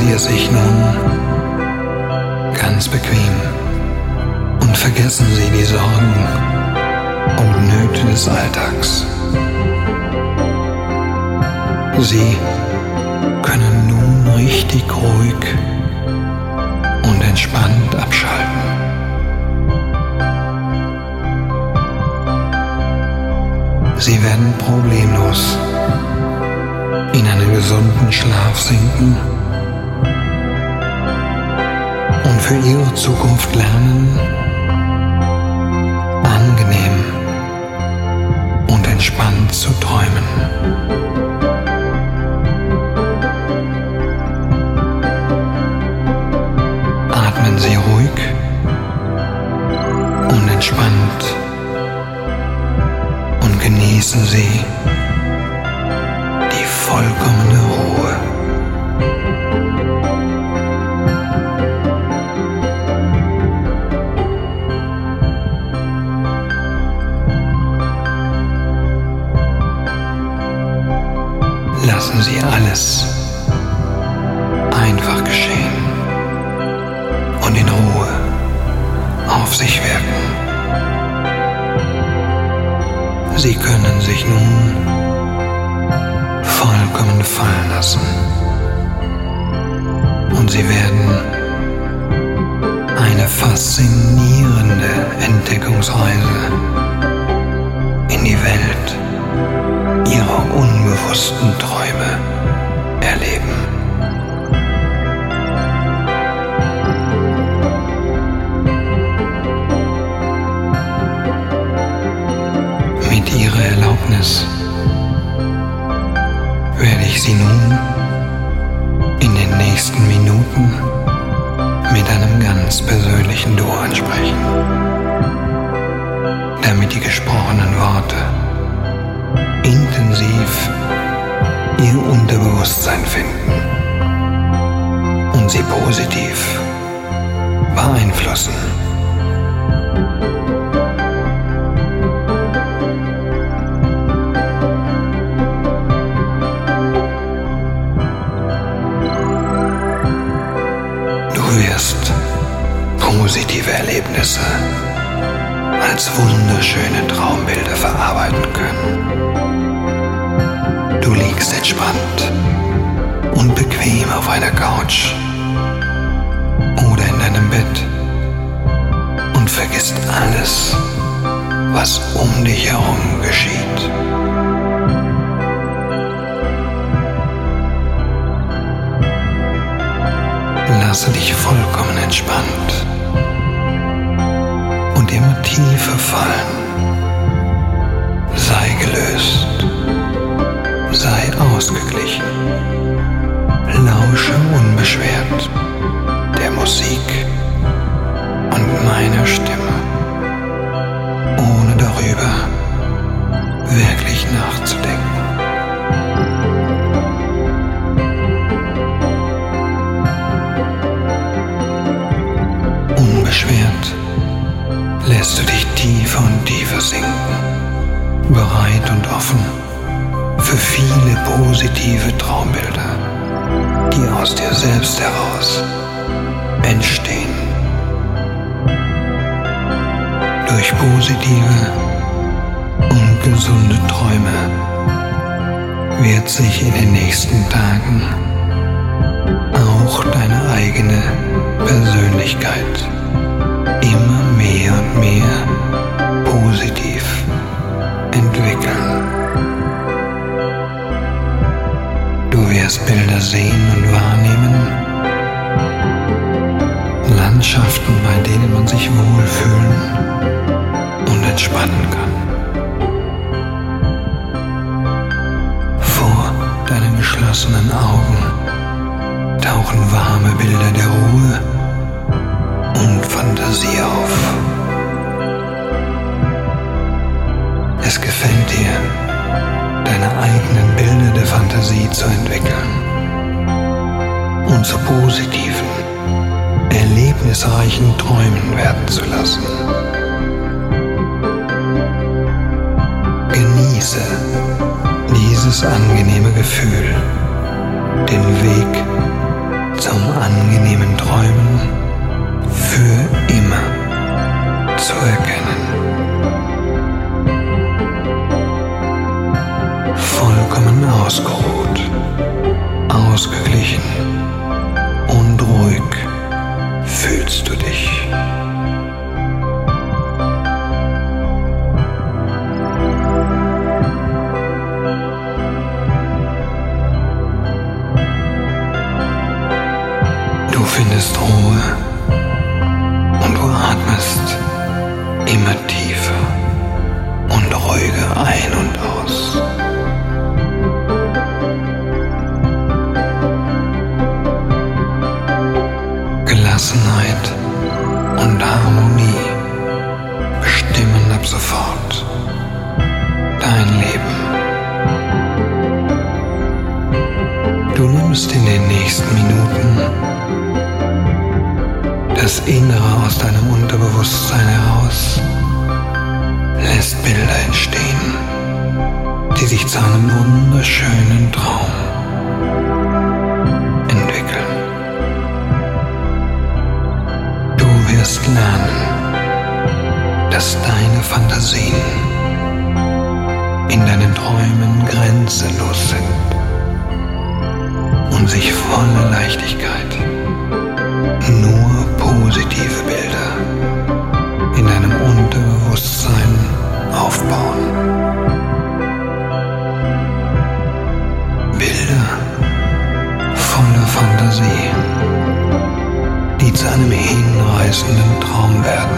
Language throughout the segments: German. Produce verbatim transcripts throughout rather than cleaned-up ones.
Sie es sich nun ganz bequem und vergessen Sie die Sorgen und Nöte des Alltags. Sie können nun richtig ruhig und entspannt abschalten. Sie werden problemlos in einen gesunden Schlaf sinken und für Ihre Zukunft lernen, angenehm und entspannt zu träumen. Atmen Sie ruhig und entspannt und genießen Sie die vollkommene Ruhe. Lassen Sie alles einfach geschehen und in Ruhe auf sich wirken. Sie können sich nun vollkommen fallen lassen und Sie werden eine faszinierende Entdeckungsreise in die Welt Ihrer unbewussten Träume erleben. Mit Ihrer Erlaubnis werde ich Sie nun in den nächsten Minuten mit einem ganz persönlichen Du ansprechen, damit die gesprochenen Worte intensiv Ihr Unterbewusstsein finden und Sie positiv beeinflussen. Du wirst positive Erlebnisse als wunderschöne Traumbilder verarbeiten können. Du liegst entspannt und bequem auf einer Couch oder in deinem Bett und vergisst alles, was um dich herum geschieht. Lasse dich vollkommen entspannt und immer tiefer fallen. Sei gelöst. Sei ausgeglichen, lausche unbeschwert der Musik und meiner Stimme, ohne darüber wirklich nachzudenken. Unbeschwert lässt du dich tiefer und tiefer sinken, bereit und offen für viele positive Traumbilder, die aus dir selbst heraus entstehen. Durch positive und gesunde Träume wird sich in den nächsten Tagen auch deine eigene Persönlichkeit immer mehr und mehr positiv entwickeln. Du wirst Bilder sehen und wahrnehmen, Landschaften, bei denen man sich wohlfühlen und entspannen kann. Vor deinen geschlossenen Augen tauchen warme Bilder der Ruhe und Fantasie auf. Es gefällt dir, deine eigenen Bilder der Fantasie zu entwickeln und zu positiven, erlebnisreichen Träumen werden zu lassen. Genieße dieses angenehme Gefühl, den Weg zum angenehmen Träumen für immer zu erkennen. Vollkommen ausgeruht, ausgeglichen und ruhig fühlst du dich. Du findest Ruhe und du atmest immer tiefer und ruhiger ein und aus. Gelassenheit und Harmonie bestimmen ab sofort dein Leben. Du nimmst in den nächsten Minuten das Innere aus deinem Unterbewusstsein heraus, lässt Bilder entstehen, die sich zu einem wunderschönen Traum entwickeln. Du wirst lernen, dass deine Fantasien in deinen Träumen grenzenlos sind und sich voller Leichtigkeit nur positive Bilder in deinem Unterbewusstsein aufbauen. Bilder voller Fantasie, die zu einem hinreißenden Traum werden.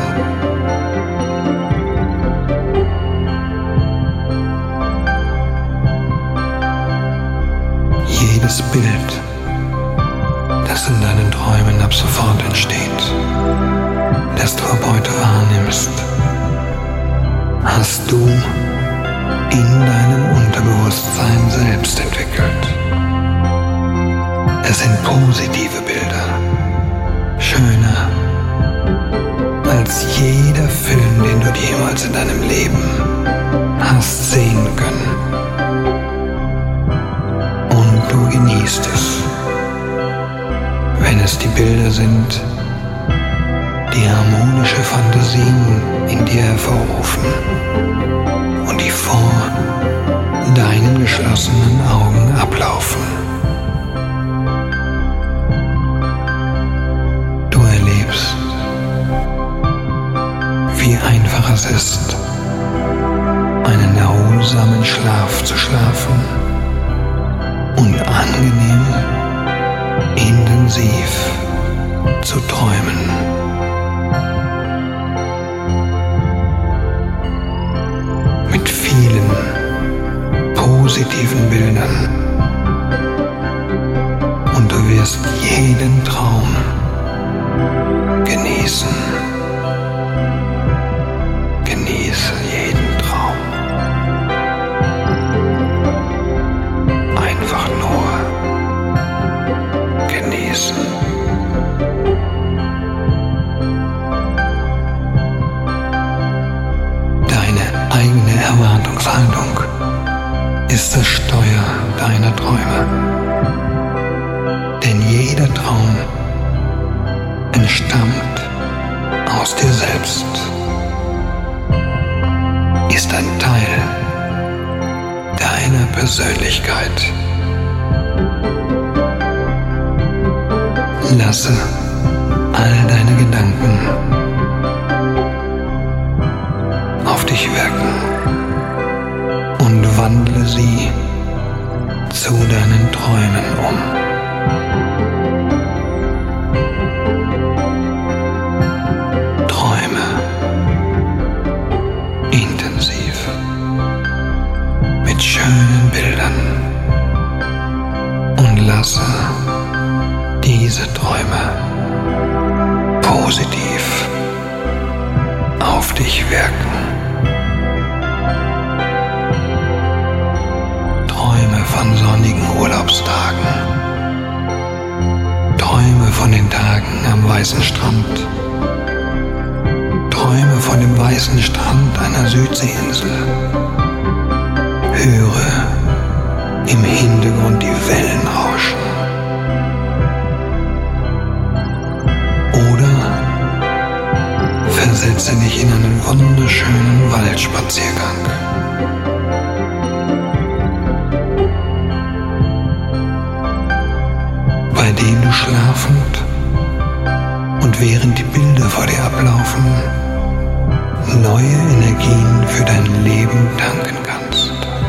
Jedes Bild, das in deinen Träumen ab sofort entsteht, das du ab heute wahrnimmst, hast du in deinem Unterbewusstsein selbst entwickelt. Es sind positive Bilder, schöner als jeder Film, den du jemals in deinem Leben hast sehen können. Und du genießt es, wenn es die Bilder sind, die harmonische Fantasien in dir hervorrufen und die vor deinen geschlossenen Augen ablaufen. Du erlebst, wie einfach es ist, einen erholsamen Schlaf zu schlafen und angenehm, intensiv zu träumen. Mit vielen positiven Bildern. Und du wirst jeden Traum genießen. Genieße jeden Traum. Einfach nur genießen. Eigene Erwartungshaltung ist das Steuer deiner Träume. Denn jeder Traum entstammt aus dir selbst, ist ein Teil deiner Persönlichkeit. Lasse all deine Gedanken auf dich wirken und wandle sie zu deinen Träumen um. Träume intensiv mit schönen Bildern und lasse diese Träume positiv auf dich wirken. Träume von sonnigen Urlaubstagen. Träume von den Tagen am weißen Strand. Träume von dem weißen Strand einer Südseeinsel. Höre im Hintergrund die Wellen rauschen. in einen wunderschönen Waldspaziergang. Bei dem du schlafend und während die Bilder vor dir ablaufen, neue Energien für dein Leben tanken kannst.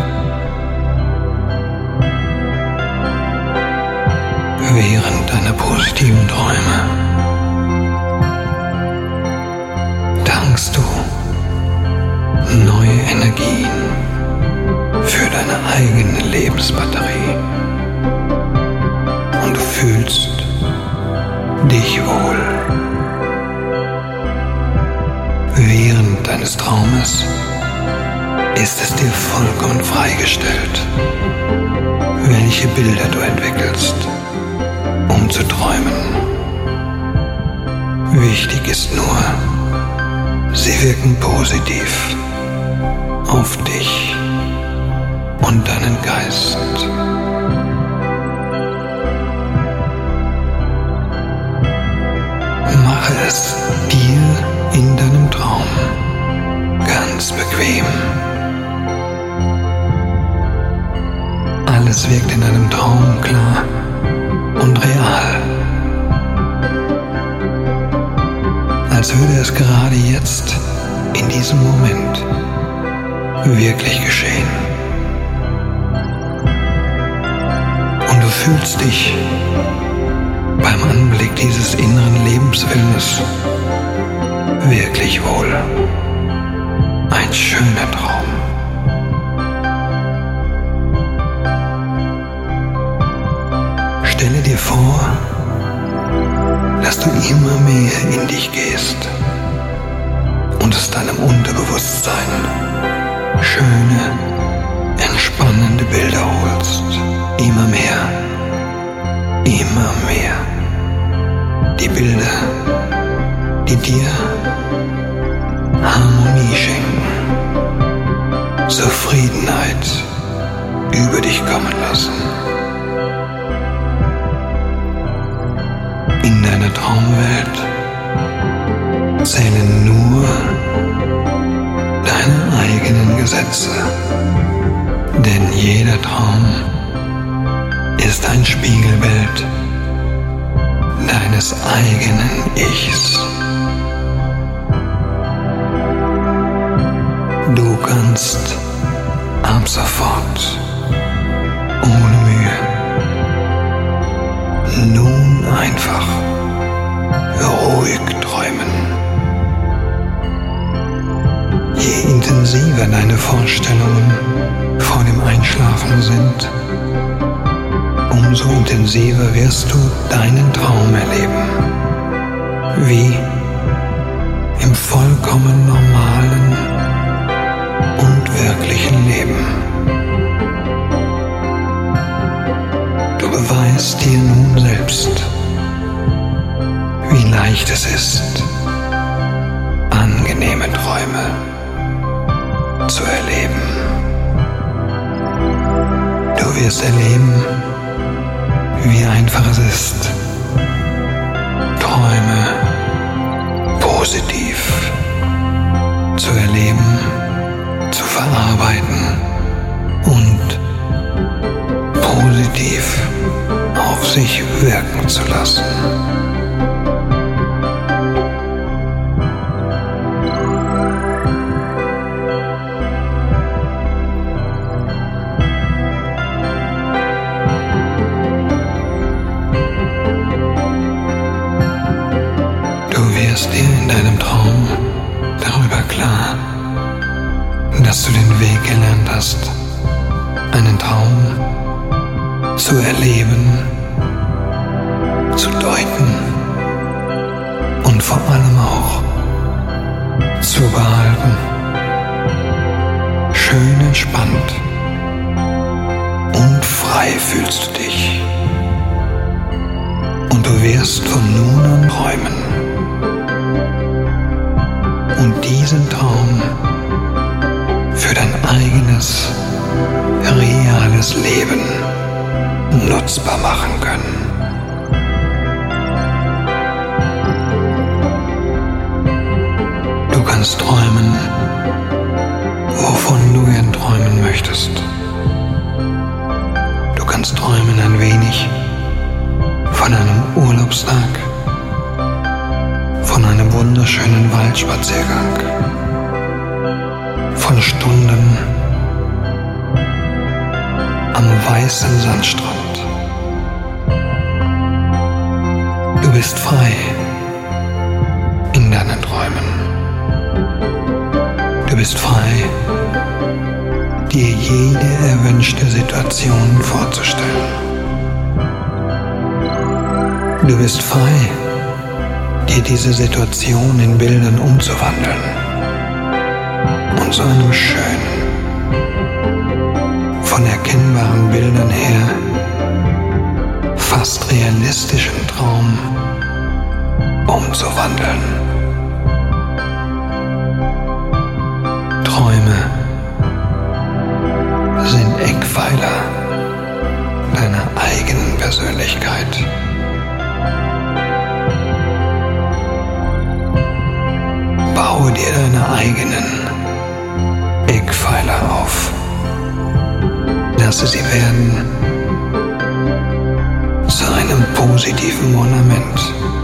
Während deiner positiven Träume tankst du neue Energien für deine eigene Lebensbatterie und du fühlst dich wohl. Während deines Traumes ist es dir vollkommen freigestellt, welche Bilder du entwickelst, um zu träumen. Wichtig ist nur, sie wirken positiv auf dich und deinen Geist. Mache es dir in deinem Traum ganz bequem. Alles wirkt in deinem Traum klar und real, als würde es gerade jetzt, in diesem Moment, wirklich geschehen. Und du fühlst dich beim Anblick dieses inneren Lebensfilmes wirklich wohl. Ein schöner Traum. Stelle dir vor, dass du immer mehr in dich gehst und aus deinem Unterbewusstsein schöne, entspannende Bilder holst. Immer mehr, immer mehr. Die Bilder, die dir Harmonie schenken, Zufriedenheit über dich kommen lassen. In deiner Traumwelt zählen nur deine eigenen Gesetze, denn jeder Traum ist ein Spiegelbild deines eigenen Ichs. Du kannst ab sofort ohne Mühe nun einfach ruhig träumen. Je intensiver deine Vorstellungen vor dem Einschlafen sind, umso intensiver wirst du deinen Traum erleben, wie im vollkommen normalen und wirklichen Leben. Du beweist dir nun selbst, wie leicht es ist, angenehme Träume zu erleben. Du wirst erleben, wie einfach es ist, Träume positiv zu erleben, zu verarbeiten und positiv auf sich wirken zu lassen. Dir in deinem Traum darüber klar, dass du den Weg gelernt hast, einen Traum zu erleben, zu deuten und vor allem auch zu behalten. Schön entspannt und frei fühlst du dich. Und du wirst von nun an träumen. Und diesen Traum für dein eigenes, reales Leben nutzbar machen können. Du kannst träumen kannst träumen ein wenig von einem Urlaubstag, von einem wunderschönen Waldspaziergang, von Stunden am weißen Sandstrand. Du bist frei in deinen Träumen. Du bist frei, dir jede erwünschte Situation vorzustellen. Du bist frei, dir diese Situation in Bildern umzuwandeln und zu einem schönen, von erkennbaren Bildern her fast realistischen Traum umzuwandeln. Träume sind Eckpfeiler deiner eigenen Persönlichkeit. Baue dir deine eigenen Eckpfeiler auf. Lasse sie werden zu einem positiven Monument.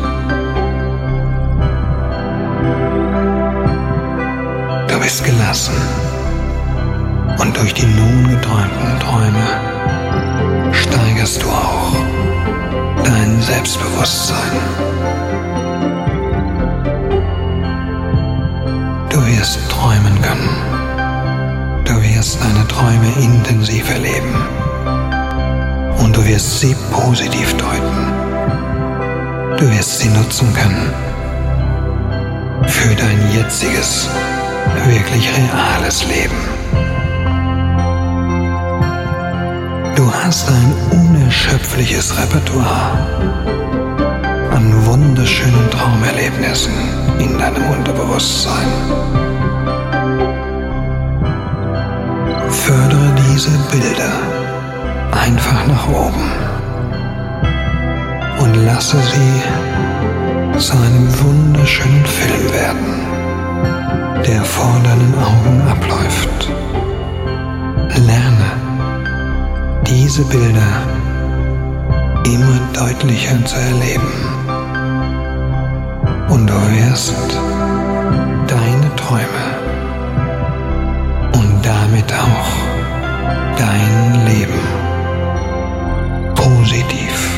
Du bist gelassen und durch die nun geträumten Träume steigerst du auch dein Selbstbewusstsein. Du wirst träumen können. Du wirst deine Träume intensiv erleben. Und du wirst sie positiv deuten. Du wirst sie nutzen können für dein jetziges, wirklich reales Leben. Du hast ein unerschöpfliches Repertoire an wunderschönen Traumerlebnissen in deinem Unterbewusstsein. Fördere diese Bilder einfach nach oben und lasse sie zu einem wunderschönen Film werden, der vor deinen Augen abläuft. Lerne diese Bilder immer deutlicher zu erleben und du wirst deine Träume und damit auch dein Leben positiv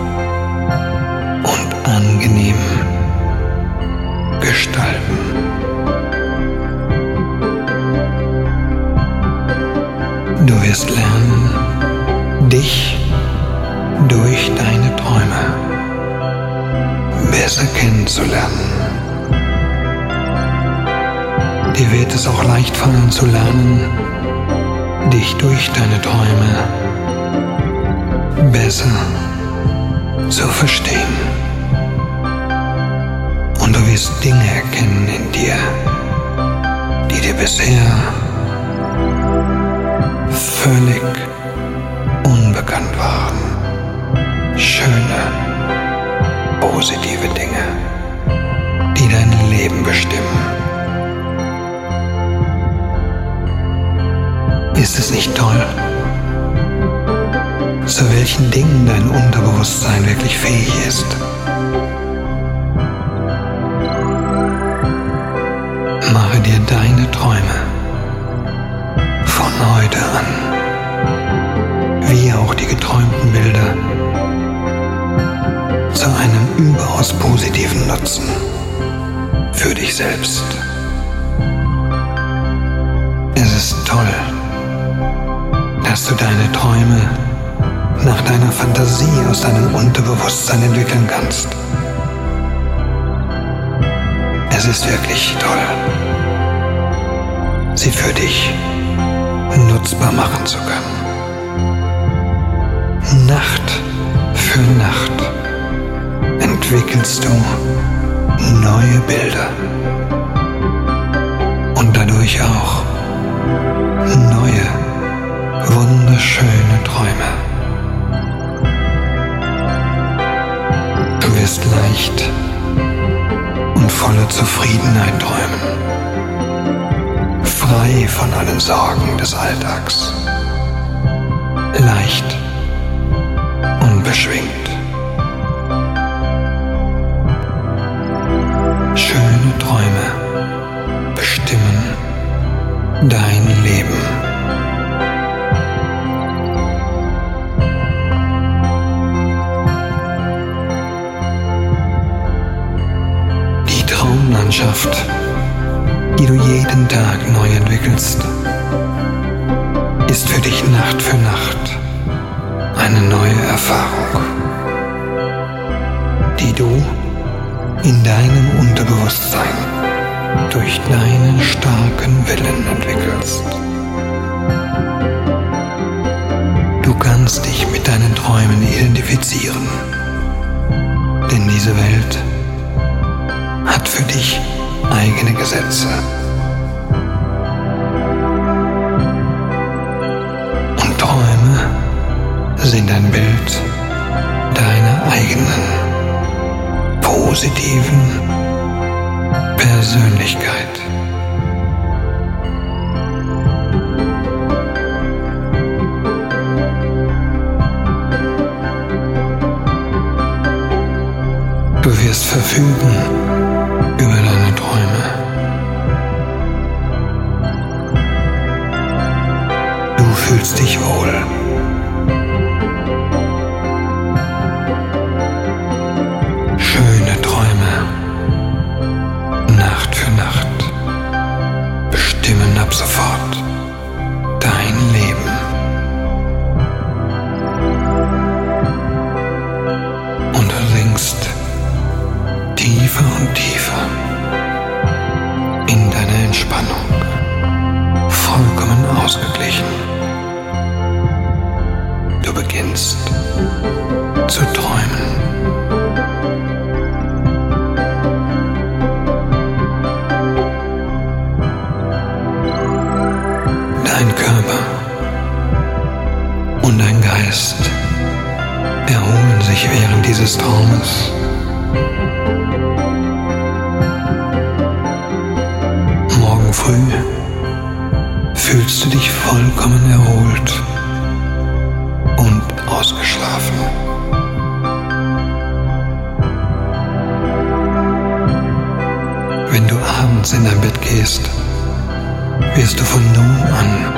und angenehm gestalten. Du wirst lernen, dich durch deine Träume besser kennenzulernen. Dir wird es auch leicht fallen zu lernen, dich durch deine Träume besser zu verstehen. Und du wirst Dinge erkennen in dir, die dir bisher völlig unbekannt waren. Schöne, positive Dinge, die dein Leben bestimmen. Ist es nicht toll, zu welchen Dingen dein Unterbewusstsein wirklich fähig ist? Mache dir deine Träume von heute an, wie auch die geträumten Bilder, zu einem überaus positiven Nutzen für dich selbst. Es ist toll, dass du deine Träume nach deiner Fantasie aus deinem Unterbewusstsein entwickeln kannst. Es ist wirklich toll, sie für dich nutzbar machen zu können. Nacht für Nacht entwickelst du neue Bilder und dadurch auch neue, wunderschöne Träume. Du wirst leicht und voller Zufriedenheit träumen, frei von allen Sorgen des Alltags. Leicht Leidenschaft, die du jeden Tag neu entwickelst, ist für dich Nacht für Nacht eine neue Erfahrung, die du in deinem Unterbewusstsein durch deinen starken Willen entwickelst. Du kannst dich mit deinen Träumen identifizieren, denn diese Welt hat für dich eigene Gesetze. Und Träume sind ein Bild deiner eigenen positiven Persönlichkeit. Du wirst verfügen über deine Träume. Du fühlst dich wohl. Schöne Träume, Nacht für Nacht, bestimmen ab sofort dein Leben. Und du sinkst tiefer und tiefer in deine Entspannung, vollkommen ausgeglichen. Du beginnst zu träumen. Dein Körper und dein Geist erholen sich während dieses Traumes. Morgen früh fühlst du dich vollkommen erholt und ausgeschlafen. Wenn du abends in dein Bett gehst, wirst du von nun an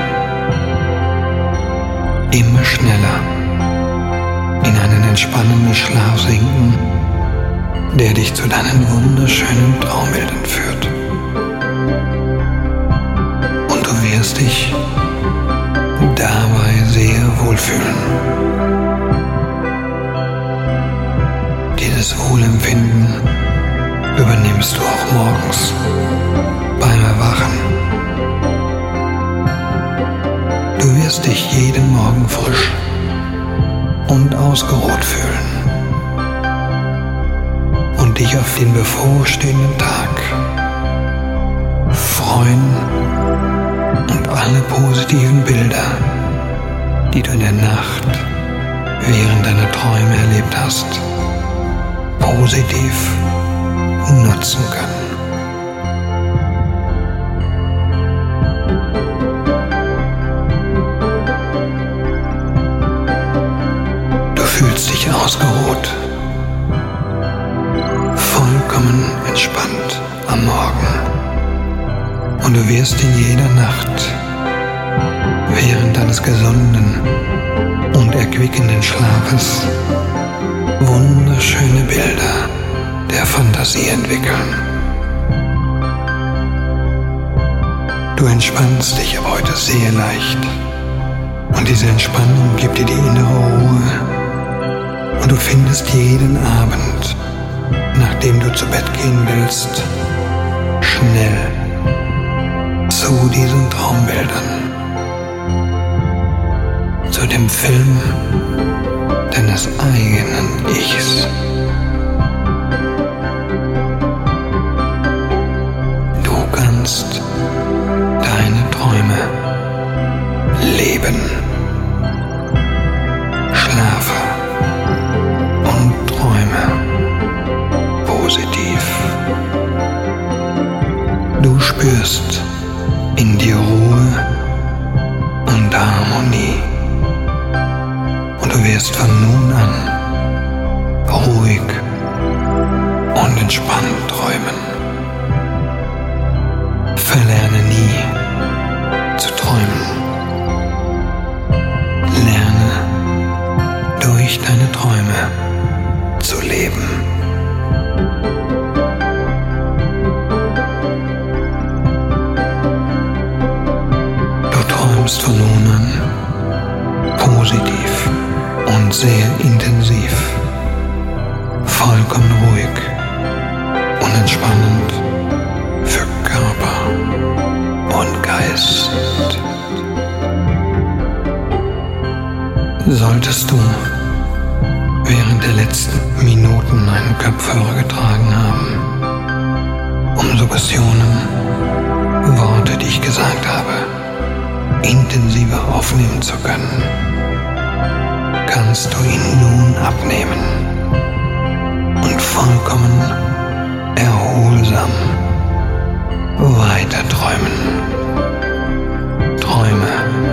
immer schneller in einen entspannenden Schlaf sinken, der dich zu deinen wunderschönen Traumbildern führt. Und du wirst dich dabei sehr wohlfühlen. Dieses Wohlempfinden übernimmst du auch morgens beim Erwachen. Du wirst dich jeden Morgen frisch und ausgeruht fühlen und dich auf den bevorstehenden Tag freuen und alle positiven Bilder, die du in der Nacht während deiner Träume erlebt hast, positiv nutzen können. Du fühlst dich ausgeruht, vollkommen entspannt am Morgen. Und du wirst in jeder Nacht während deines gesunden und erquickenden Schlafes wunderschöne Bilder der Fantasie entwickeln. Du entspannst dich ab heute sehr leicht und diese Entspannung gibt dir die innere Ruhe und du findest jeden Abend, nachdem du zu Bett gehen willst, schnell zu diesen Traumbildern, zu dem Film deines eigenen Ichs. Du kannst deine Träume leben, schlafe und träume positiv. Du spürst in dir Ruhe und Harmonie und du wirst von nun an ruhig und entspannt träumen. Verlerne nie zu träumen. Lerne durch deine Träume zu leben. träumst von nun an positiv und sehr intensiv, vollkommen ruhig und entspannend für Körper und Geist. Solltest du während der letzten Minuten einen Kopfhörer getragen haben, um Suggestionen, Worte, die ich gesagt habe, intensiver aufnehmen zu können, kannst du ihn nun abnehmen und vollkommen erholsam weiter träumen. Träume,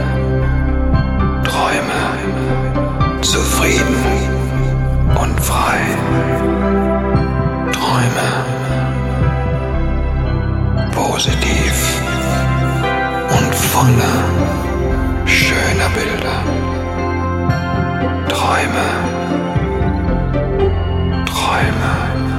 Träume, zufrieden und frei. Träume, positiv und voller schöner Bilder. Träume, Träume.